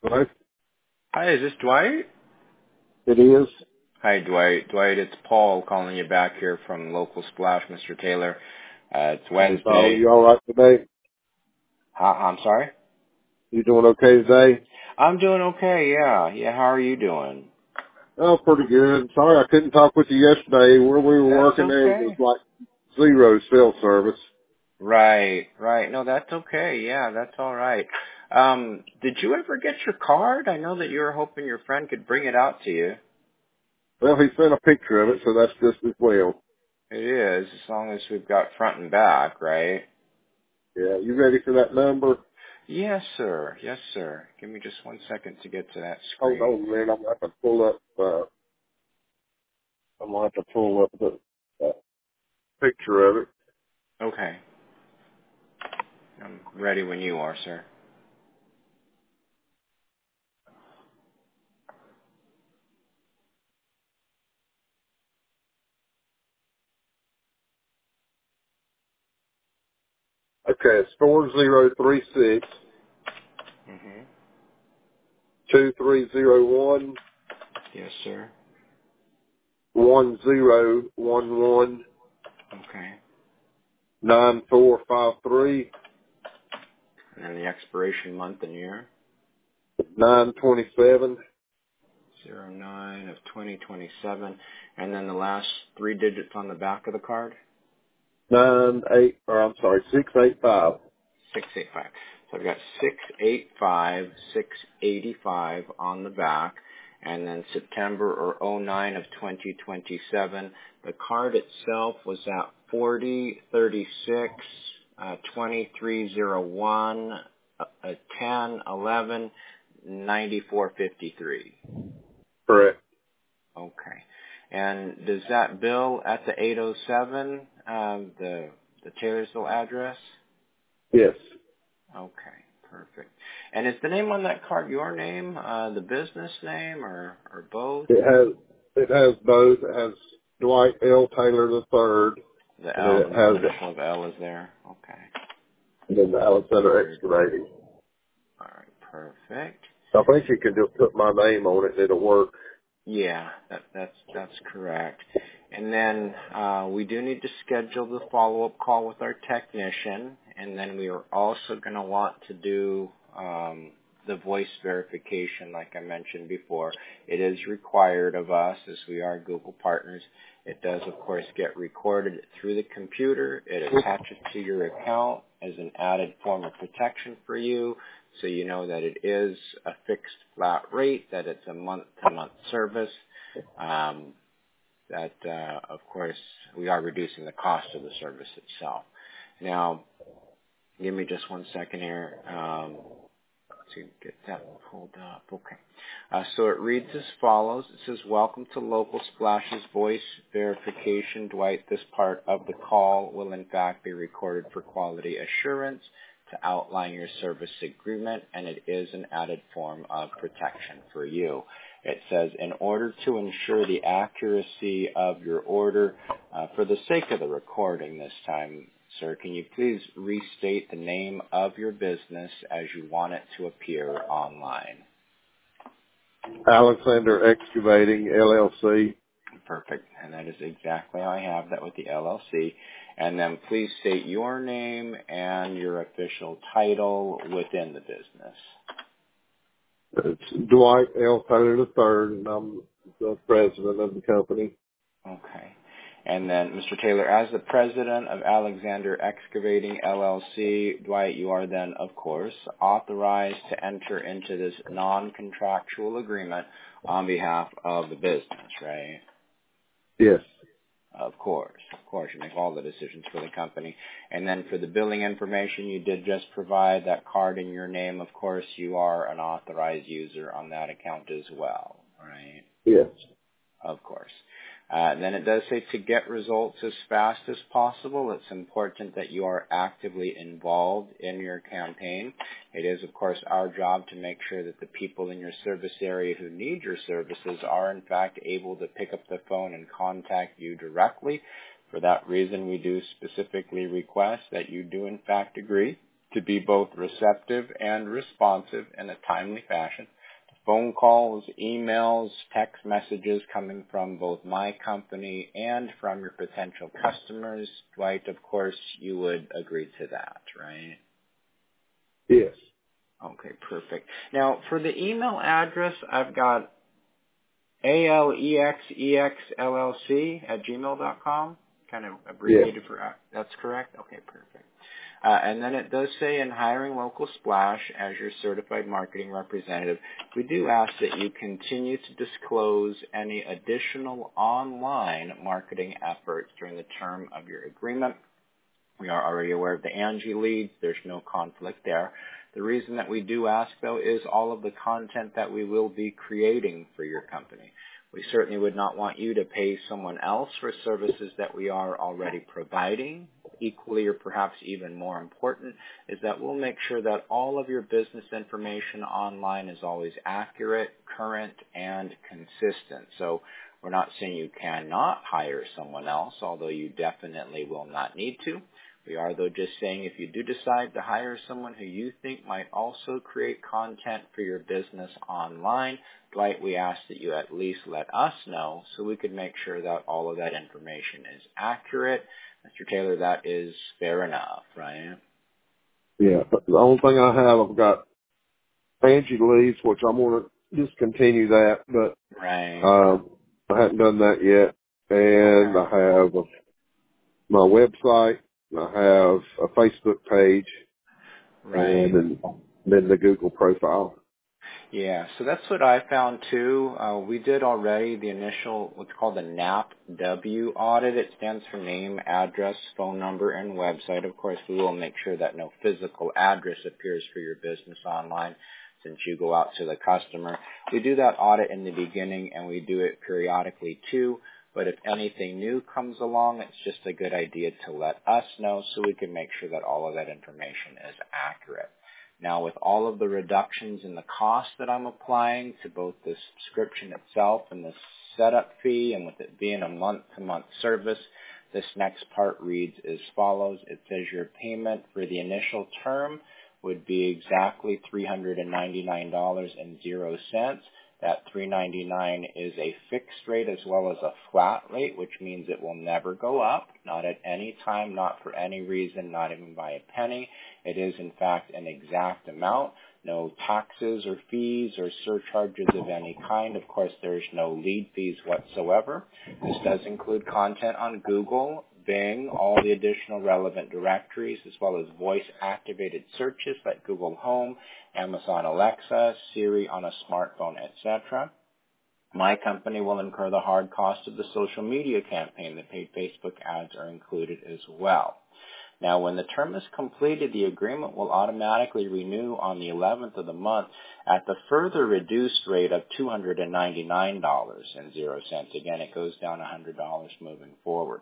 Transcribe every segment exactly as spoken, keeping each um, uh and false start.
Hello? Hi, is this Dwight? It is. Hi, Dwight. Dwight, it's Paul calling you back here from Local Splash, Mister Taylor. Uh, it's Hey, Paul, Wednesday. you all right today? Huh, I'm sorry? You doing okay today? I'm doing okay, yeah. Yeah, how are you doing? Oh, pretty good. Sorry I couldn't talk with you yesterday. Where we were That's working there was okay. like zero cell service. Right, right. No, that's okay. Yeah, that's all right. Um, did you ever get your card? I know that you were hoping your friend could bring it out to you. Well, he sent a picture of it, so that's just as well. It is, as long as we've got front and back, right? Yeah, you ready for that number? Yes, sir. Yes, sir. Give me just one second to get to that Hold screen. on a minute. I'm going to have to pull up, uh, I'm going to have to pull up the uh, picture of it. Okay. I'm ready when you are, sir. Okay, it's four zero three six Mm-hmm. two three zero one Yes, sir. one zero one one Okay. nine four five three And then the expiration month and year. nine twenty seven. Zero nine of twenty twenty-seven. And then the last three digits on the back of the card. Nine eight, or I'm sorry, six eight five. six eight five. So I've got six eight five, six eighty-five on the back. And then September or oh nine of twenty twenty-seven. The card itself was at forty thirty-six, uh, twenty-three oh one, uh, uh, ten eleven ninety-four fifty-three. Correct. Okay. And does that bill at the eight oh seven, um, the the Taylorsville address? Yes. Okay, perfect. And is the name on that card your name, uh, the business name, or or both? It has it has both. It has Dwight L. Taylor the third, The and L, then the it middle has initial of L is there. Okay. and then the Alexander Very good. Excavating. All right, perfect. I think you can just put my name on it and it'll work. Yeah, that, that's that's correct. And then uh, we do need to schedule the follow-up call with our technician, and then we are also going to want to do um, the voice verification, like I mentioned before. It is required of us as we are Google partners. It does, of course, get recorded through the computer. It attaches to your account as an added form of protection for you. So you know that it is a fixed flat rate, that it's a month-to-month service, um, that, uh, of course, we are reducing the cost of the service itself. Now, give me just one second here um, to get that pulled up. Okay. Uh, so it reads as follows. It says, welcome to Local Splash's voice verification. Dwight, this part of the call will in fact be recorded for quality assurance to outline your service agreement, and it is an added form of protection for you. It says, in order to ensure the accuracy of your order, uh, for the sake of the recording this time, sir, can you please restate the name of your business as you want it to appear online? Alexander Excavating L L C. Perfect. And that is exactly how I have that with the L L C. And then please state your name and your official title within the business. It's Dwight L. Taylor the third, and I'm the president of the company. Okay. And then, Mister Taylor, as the president of Alexander Excavating L L C, Dwight, you are then, of course, authorized to enter into this non-contractual agreement on behalf of the business, right? Yes. Of course, of course, you make all the decisions for the company. And then for the billing information, you did just provide that card in your name. Of course, you are an authorized user on that account as well, right? Yes. Of course. Uh, then it does say to get results as fast as possible, it's important that you are actively involved in your campaign. It is, of course, our job to make sure that the people in your service area who need your services are, in fact, able to pick up the phone and contact you directly. For that reason, we do specifically request that you do, in fact, agree to be both receptive and responsive in a timely fashion phone calls, emails, text messages coming from both my company and from your potential customers. Dwight, of course, you would agree to that, right? Yes. Okay, perfect. Now, for the email address, I've got A L E X E X L L C at gmail dot com, kind of Yes. abbreviated for, uh, that's correct? Okay, perfect. Uh, and then it does say in hiring Local Splash as your certified marketing representative, we do ask that you continue to disclose any additional online marketing efforts during the term of your agreement. We are already aware of the Angie leads. There's no conflict there. The reason that we do ask, though, is all of the content that we will be creating for your company. We certainly would not want you to pay someone else for services that we are already providing. Equally, or perhaps even more important, is that we'll make sure that all of your business information online is always accurate, current, and consistent. So we're not saying you cannot hire someone else, although you definitely will not need to. We are, though, just saying if you do decide to hire someone who you think might also create content for your business online, Dwight, we ask that you at least let us know so we could make sure that all of that information is accurate. Mister Taylor, that is fair enough, right? Yeah. But the only thing I have, I've got Angie leads, which I'm going to discontinue that, but Right. um, I haven't done that yet. And Okay. I have a, my website. I have a Facebook page, and Right. then, then the Google profile. Yeah, so that's what I found too. Uh, we did already the initial, what's called the N A P W audit. It stands for name, address, phone number, and website. Of course, we will make sure that no physical address appears for your business online since you go out to the customer. We do that audit in the beginning, and we do it periodically too. But if anything new comes along, it's just a good idea to let us know so we can make sure that all of that information is accurate. Now, with all of the reductions in the cost that I'm applying to both the subscription itself and the setup fee, and with it being a month-to-month service, this next part reads as follows. It says your payment for the initial term would be exactly three hundred ninety-nine dollars and zero cents. That three hundred ninety-nine dollars is a fixed rate as well as a flat rate, which means it will never go up, not at any time, not for any reason, not even by a penny. It is, in fact, an exact amount. No taxes or fees or surcharges of any kind. Of course, there's no lead fees whatsoever. This does include content on Google, Bing, all the additional relevant directories, as well as voice-activated searches like Google Home, Amazon Alexa, Siri on a smartphone, et cetera. My company will incur the hard cost of the social media campaign. The paid Facebook ads are included as well. Now, when the term is completed, the agreement will automatically renew on the eleventh of the month at the further reduced rate of two hundred ninety-nine dollars and zero cents. Again, it goes down one hundred dollars moving forward.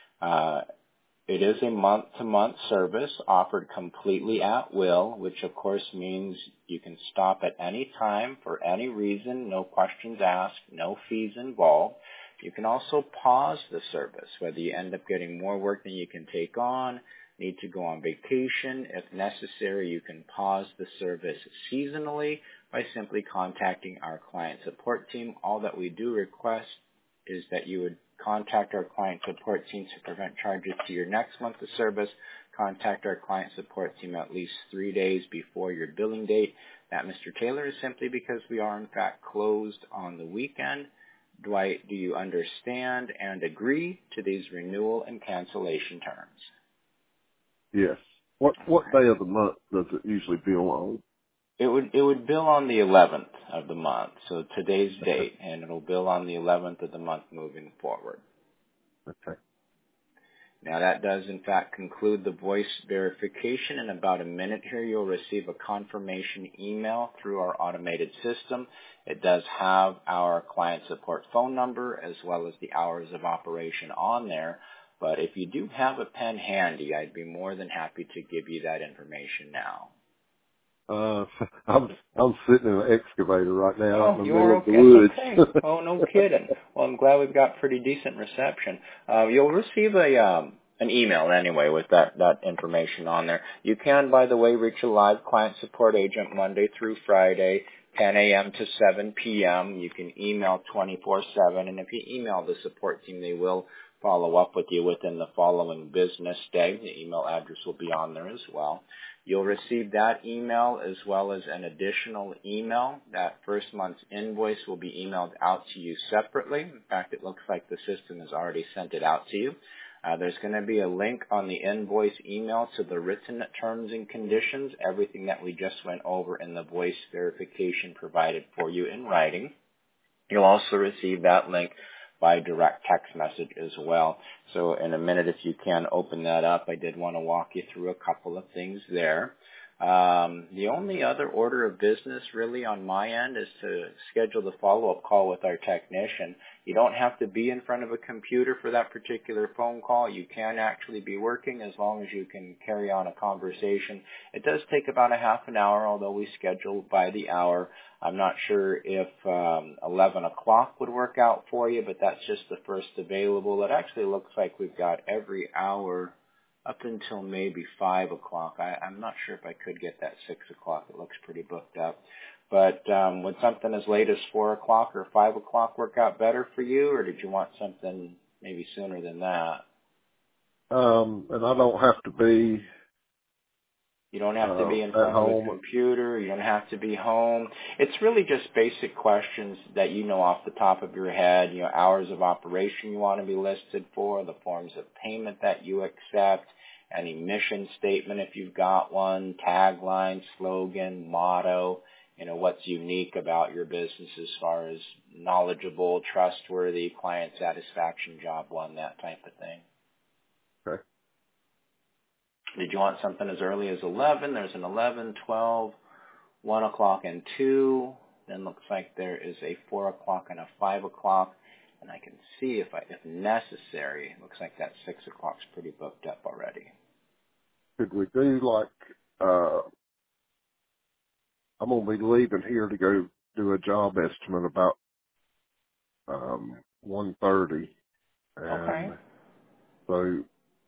Uh, it is a month-to-month service offered completely at will, which of course means you can stop at any time for any reason, no questions asked, no fees involved. You can also pause the service, whether you end up getting more work than you can take on, need to go on vacation. If necessary, you can pause the service seasonally by simply contacting our client support team. All that we do request is that you would contact our client support team to prevent charges to your next month of service. Contact our client support team at least three days before your billing date. That, Mister Taylor, is simply because we are in fact closed on the weekend. Dwight, do you understand and agree to these renewal and cancellation terms? Yes. What what Okay. day of the month does it usually bill on? It would it would bill on the eleventh of the month, so today's Okay. date, and it'll bill on the eleventh of the month moving forward. Okay. Now that does in fact conclude the voice verification. In about a minute here, you'll receive a confirmation email through our automated system. It does have our client support phone number as well as the hours of operation on there. But if you do have a pen handy, I'd be more than happy to give you that information now. Uh, I'm I'm sitting in an excavator right now out Oh, in the you're middle of the okay. It's okay. woods. Oh, no kidding. Well, I'm glad we've got pretty decent reception. Uh, you'll receive a um, an email anyway with that, that information on there. You can, by the way, reach a live client support agent Monday through Friday, ten a.m. to seven p.m. You can email twenty-four seven, and if you email the support team, they will follow up with you within the following business day. The email address will be on there as well. You'll receive that email as well as an additional email. That first month's invoice will be emailed out to you separately. In fact, it looks like the system has already sent it out to you. Uh, there's going to be a link on the invoice email to the written terms and conditions, everything that we just went over in the voice verification provided for you in writing. You'll also receive that link by direct text message as well. So in a minute, if you can open that up, I did want to walk you through a couple of things there. Um, the only other order of business really on my end is to schedule the follow-up call with our technician. You don't have to be in front of a computer for that particular phone call. You can actually be working as long as you can carry on a conversation. It does take about a half an hour, although we schedule by the hour. I'm not sure if um, eleven o'clock would work out for you, but that's just the first available. It actually looks like we've got every hour up until maybe five o'clock. I, I'm not sure if I could get that six o'clock. It looks pretty booked up. But um, would something as late as four o'clock or five o'clock work out better for you, or did you want something maybe sooner than that? Um, and I don't have to be You don't have to uh, be in at front of a home. computer. You don't have to be home. It's really just basic questions that you know off the top of your head. You know, hours of operation you want to be listed for, the forms of payment that you accept, any mission statement if you've got one, tagline, slogan, motto, you know, what's unique about your business as far as knowledgeable, trustworthy, client satisfaction, job one, that type of thing. Okay. Did you want something as early as eleven? There's an eleven, twelve, one o'clock, and two. Then looks like there is a four o'clock and a five o'clock. And I can see if I, if necessary, looks like that six o'clock's pretty booked up already. Could we do like, uh, I'm going to be leaving here to go do a job estimate about, um, one thirty. Okay. And so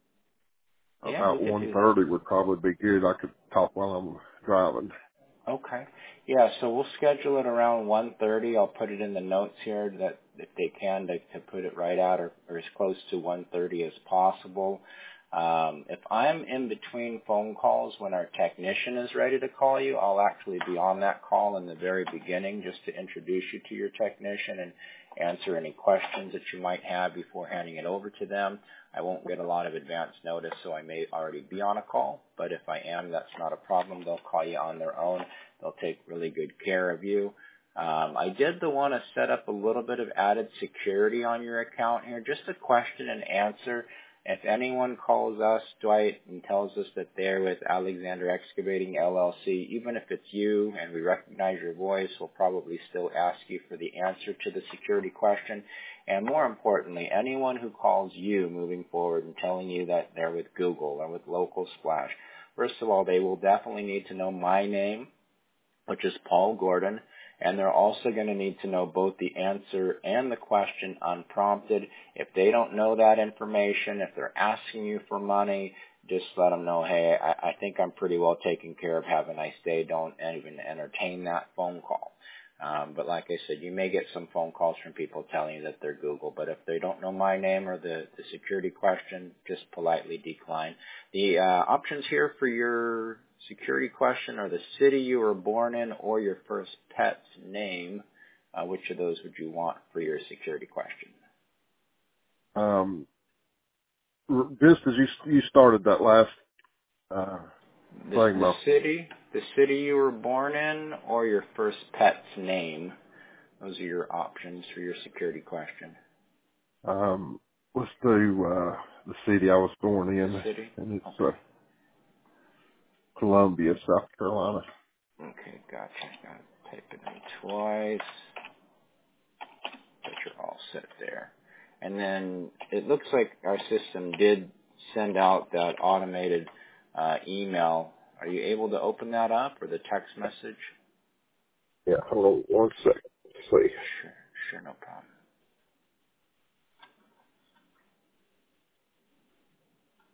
Yeah, we about could one do that. thirty would probably be good. I could talk while I'm driving. Okay. Yeah, so we'll schedule it around one thirty. I'll put it in the notes here that if they can, to, to put it right out or, or as close to one thirty as possible. Um, if I'm in between phone calls when our technician is ready to call you, I'll actually be on that call in the very beginning just to introduce you to your technician and answer any questions that you might have before handing it over to them. I won't get a lot of advance notice, so I may already be on a call, but if I am, that's not a problem. They'll call you on their own. They'll take really good care of you. Um, I did the want to set up a little bit of added security on your account here, just a question and answer. If anyone calls us, Dwight, and tells us that they're with Alexander Excavating L L C, even if it's you and we recognize your voice, we'll probably still ask you for the answer to the security question. And more importantly, anyone who calls you moving forward and telling you that they're with Google or with Local Splash, first of all, they will definitely need to know my name, which is Paul Gordon, and they're also going to need to know both the answer and the question unprompted. If they don't know that information, if they're asking you for money, just let them know, hey, I, I think I'm pretty well taken care of. Have a nice day. Don't even entertain that phone call. Um, but like I said, you may get some phone calls from people telling you that they're Google, but if they don't know my name or the, the security question, just politely decline. The uh, options here for your security question are the city you were born in or your first pet's name. Uh, which of those would you want for your security question? Um, r- just as you, you started that last, uh, The, thing, the my, city, the city you were born in or your first pet's name. Those are your options for your security question. um, let's do, uh, the city I was born The in, city? and it's, uh, Okay. Columbia, South Carolina. Okay, gotcha. Got to type it in twice. But you're all set there. And then it looks like our system did send out that automated uh, email. Are you able to open that up or the text message? Yeah, hold on one second. Let's see. Sure, sure, no problem.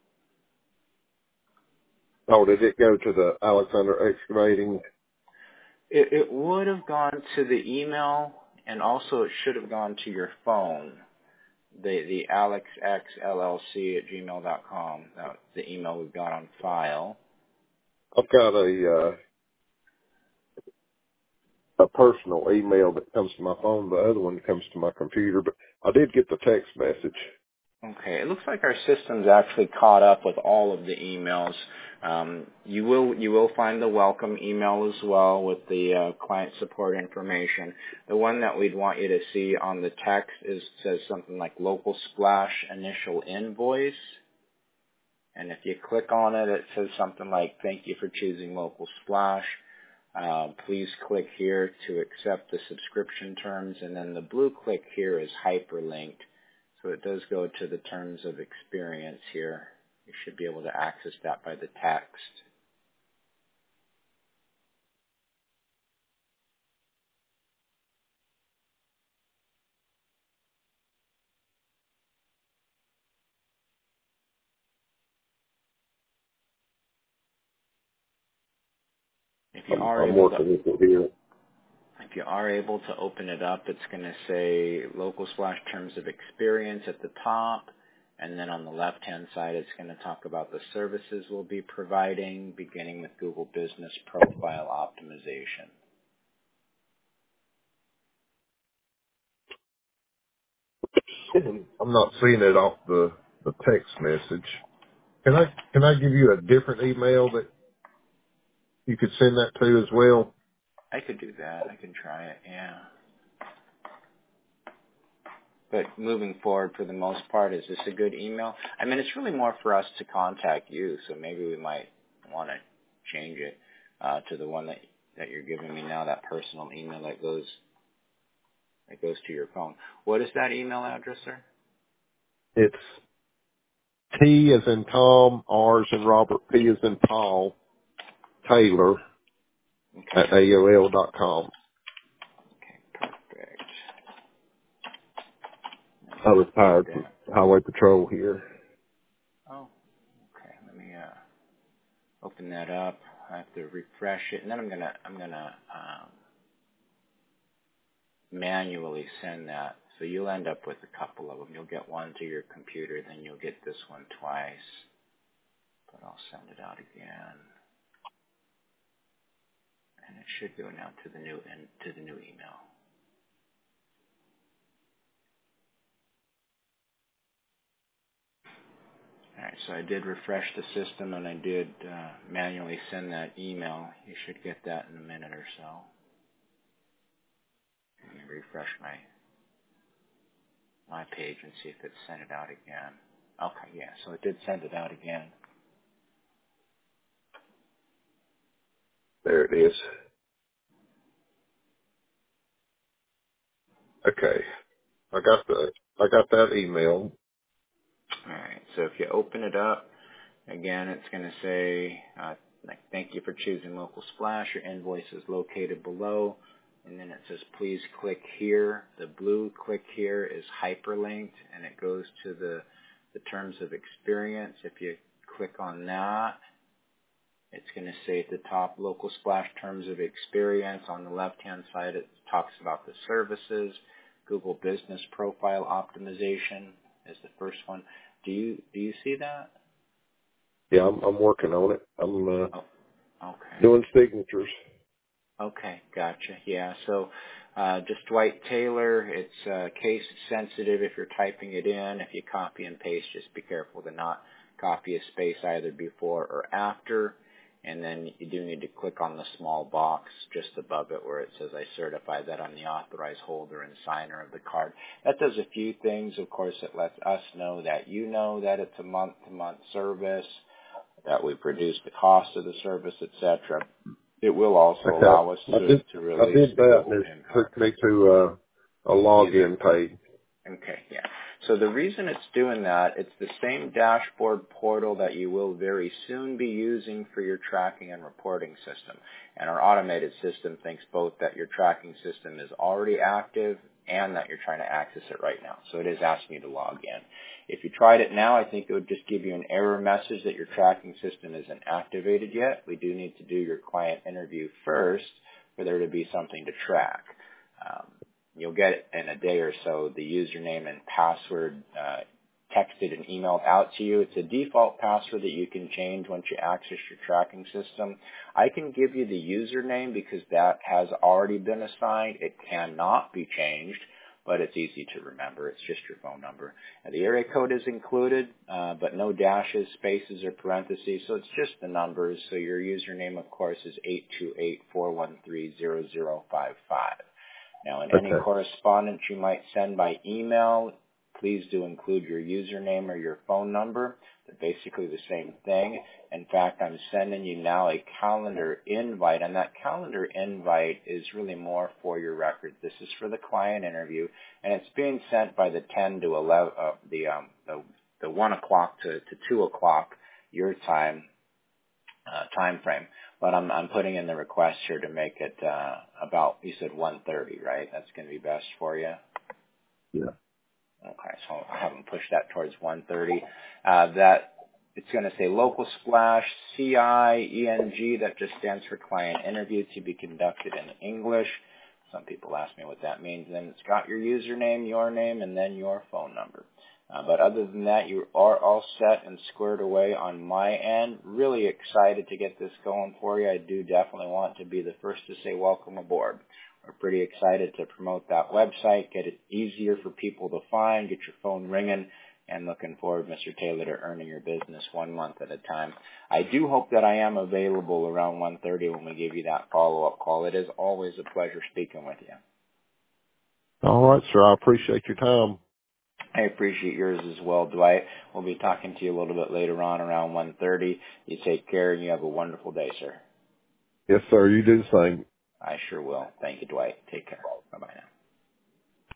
Oh, did it go to the Alexander Excavating? It, it would have gone to the email, and also it should have gone to your phone. The the alexxllc at gmail dot com. That's the email we've got on file. I've got a uh, a personal email that comes to my phone. The other one comes to my computer, but I did get the text message. Okay, it looks like our system's actually caught up with all of the emails. Um, you will you will find the welcome email as well with the uh, client support information. The one that we'd want you to see on the text is says something like local splash initial invoice, and if you click on it, it says something like thank you for choosing local splash. Uh, please click here to accept the subscription terms, and then the blue click here is hyperlinked. So it does go to the terms of experience here. You should be able to access that by the text. If you I'm, are I'm able to, working with it here. if you are able to open it up, it's going to say local slash terms of experience at the top, and then on the left-hand side, it's going to talk about the services we'll be providing, beginning with Google Business Profile Optimization. I'm not seeing it off the, the text message. Can I can I give you a different email that you could send that to as well? I could do that. I can try it. Yeah. But moving forward, for the most part, is this a good email? I mean, it's really more for us to contact you, so maybe we might want to change it uh, to the one that that you're giving me now, that personal email that goes that goes to your phone. What is that email address, sir? It's T as in Tom, R as in Robert, P as in Paul, Taylor at Okay. A O L dot com. Okay, perfect. Let me I update retired from that. Highway Patrol here. Oh, okay. Let me uh, open that up. I have to refresh it, and then I'm gonna I'm gonna um, manually send that. So you'll end up with a couple of them. You'll get one to your computer, then you'll get this one twice. But I'll send it out again, and it should go now to the new in, to the new email. All right, so I did refresh the system, and I did uh, manually send that email. You should get that in a minute or so. Let me refresh my my page and see if it sent it out again. Okay, yeah, so it did send it out again. There it is. Okay. I got the I got that email. All right, so if you open it up, again, it's going to say, uh, like, thank you for choosing Local Splash. Your invoice is located below. And then it says, please click here. The blue click here is hyperlinked, and it goes to the, the terms of experience. If you click on that, it's going to say at the top, Local Splash terms of experience. On the left-hand side, it talks about the services. Google Business Profile Optimization is the first one. Do you do you see that? Yeah, I'm I'm working on it. I'm uh, Oh, okay. doing signatures. Okay, gotcha. Yeah, so uh, just Dwight Taylor. It's uh, case sensitive if you're typing it in. If you copy and paste, just be careful to not copy a space either before or after. And then you do need to click on the small box just above it where it says, I certify that I'm the authorized holder and signer of the card. That does a few things. Of course, it lets us know that you know that it's a month-to-month service, that we've reduced the cost of the service, et cetera. It will also Okay. allow us I to, did to I release did the that Google and it Impact took me to uh, a user. login page. Okay, yeah. So the reason it's doing that, it's the same dashboard portal that you will very soon be using for your tracking and reporting system. And our automated system thinks both that your tracking system is already active and that you're trying to access it right now. So it is asking you to log in. If you tried it now, I think it would just give you an error message that your tracking system isn't activated yet. We do need to do your client interview first for there to be something to track. Um, you'll get in a day or so the username and password uh, texted and emailed out to you. It's a default password that you can change once you access your tracking system. I can give you the username because that has already been assigned. It cannot be changed, but it's easy to remember. It's just your phone number. And the area code is included, uh, but no dashes, spaces, or parentheses, so it's just the numbers. So your username, of course, is eight two eight, four one three, zero zero five five. Now, in any Okay. correspondence you might send by email, please do include your username or your phone number. They're basically the same thing. In fact, I'm sending you now a calendar invite, and that calendar invite is really more for your record. This is for the client interview, and it's being sent by the ten to eleven, uh, the um, the the one o'clock to to two o'clock your time uh, time frame. But I'm I'm putting in the request here to make it uh, about, you said one thirty, right? That's going to be best for you. Yeah. Okay, so I haven't pushed that towards one thirty. Uh, that it's going to say local splash C I E N G. That just stands for client interview to be conducted in English. Some people ask me what that means. Then it's got your username, your name, and then your phone number. Uh, but other than that, you are all set and squared away on my end. Really excited to get this going for you. I do definitely want to be the first to say welcome aboard. We're pretty excited to promote that website, get it easier for people to find, get your phone ringing, and looking forward, Mister Taylor, to earning your business one month at a time. I do hope that I am available around one thirty when we give you that follow-up call. It is always a pleasure speaking with you. All right, sir. I appreciate your time. I appreciate yours as well, Dwight. We'll be talking to you a little bit later on around one thirty. You take care, and you have a wonderful day, sir. Yes, sir. You do the same. I sure will. Thank you, Dwight. Take care. Bye-bye now.